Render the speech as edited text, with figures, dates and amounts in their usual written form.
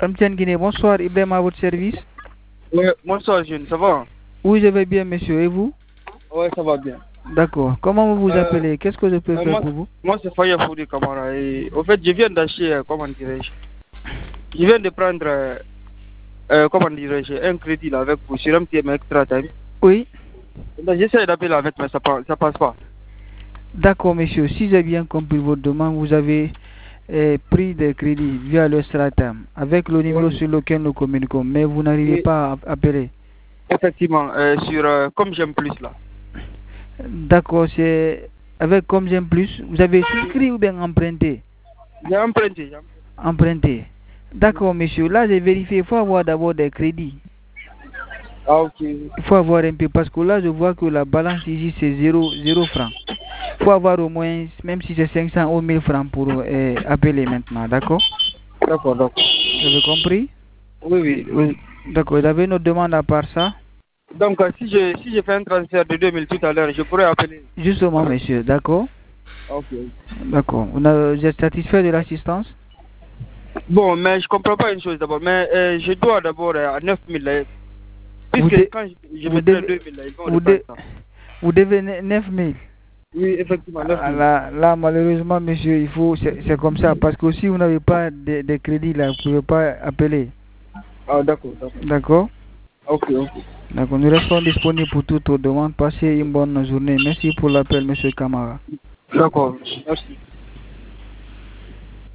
MTN Guinée, bonsoir, Ibrahim à votre service. Oui, bonsoir, jeune, ça va? Oui, je vais bien, monsieur, et vous? Oui, ça va bien. D'accord. Comment vous vous appelez? Qu'est-ce que je peux faire pour vous? Moi, c'est Faya Foudi Kamara. Et au fait, je viens d'acheter, comment dirais-je? Je viens de prendre, comment dirais-je, un crédit là, avec vous sur MTN Extra Time. Oui. J'essaie d'appeler avec, mais ça passe pas. D'accord, monsieur. Si j'ai bien compris votre demande, vous avez pris des crédits via le Stratam avec le numéro sur lequel nous communiquons, mais vous n'arrivez pas à appeler. Effectivement, sur Comme J'aime Plus là. D'accord, c'est avec Comme J'aime Plus. Vous avez souscrit ou bien emprunté? J'ai emprunté. Emprunté. D'accord, monsieur. Là, j'ai vérifié. Il faut avoir d'abord des crédits. Ah, ok. Il faut avoir un peu, parce que là, je vois que la balance ici, c'est 0 francs. Il faut avoir au moins, même si c'est 500 ou 1000 francs pour appeler maintenant, d'accord? D'accord. Vous avez compris? Oui. D'accord, vous avez une autre demande à part ça? Donc, si je fais un transfert de 2000 tout à l'heure, je pourrais appeler. Justement, monsieur, d'accord? Ok. D'accord. Vous êtes satisfait de l'assistance? Bon, mais je comprends pas une chose d'abord. Mais je dois d'abord à 9000. Puisque quand je mettrai 2000, ils vont reprendre ça. Vous devez 9000. Oui, effectivement, 9000. Là, malheureusement, monsieur, c'est comme ça. Parce que si vous n'avez pas de crédit, là, vous ne pouvez pas appeler. Ah, d'accord. D'accord? Ok. D'accord, nous restons disponibles pour toutes vos demandes. Passez une bonne journée. Merci pour l'appel, monsieur Kamara. D'accord, merci.